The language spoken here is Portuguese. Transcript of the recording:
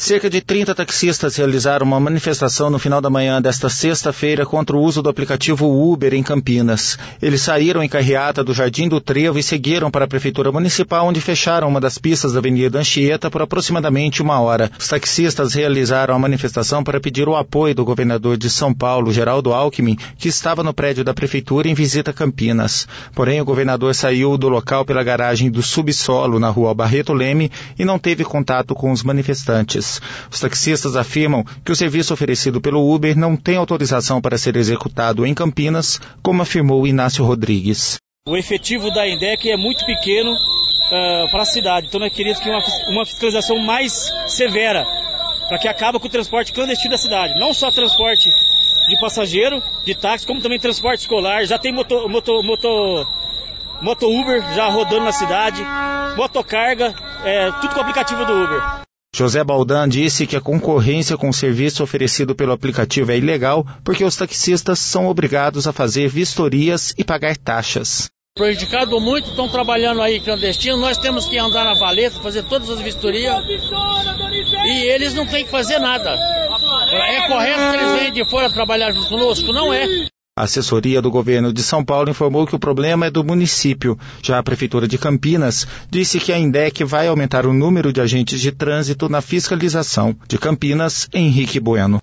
Cerca de 30 taxistas realizaram uma manifestação no final da manhã desta sexta-feira contra o uso do aplicativo Uber em Campinas. Eles saíram em carreata do Jardim do Trevo e seguiram para a Prefeitura Municipal, onde fecharam uma das pistas da Avenida Anchieta por aproximadamente 1 hora. Os taxistas realizaram a manifestação para pedir o apoio do governador de São Paulo, Geraldo Alckmin, que estava no prédio da Prefeitura em visita a Campinas. Porém, o governador saiu do local pela garagem do subsolo, na rua Barreto Leme, e não teve contato com os manifestantes. Os taxistas afirmam que o serviço oferecido pelo Uber não tem autorização para ser executado em Campinas, como afirmou Inácio Rodrigues. O efetivo da INDEC é muito pequeno para a cidade, então nós queríamos que uma fiscalização mais severa, para que acabe com o transporte clandestino da cidade, não só transporte de passageiro, de táxi, como também transporte escolar. Já tem moto Uber já rodando na cidade, motocarga, tudo com o aplicativo do Uber. José Baldan disse que a concorrência com o serviço oferecido pelo aplicativo é ilegal porque os taxistas são obrigados a fazer vistorias e pagar taxas. Prejudicado muito, estão trabalhando aí clandestino, nós temos que andar na valeta, fazer todas as vistorias e eles não têm que fazer nada. É correto que eles venham de fora trabalhar junto conosco? Não é. A assessoria do governo de São Paulo informou que o problema é do município. Já a Prefeitura de Campinas disse que a INDEC vai aumentar o número de agentes de trânsito na fiscalização. De Campinas, Henrique Bueno.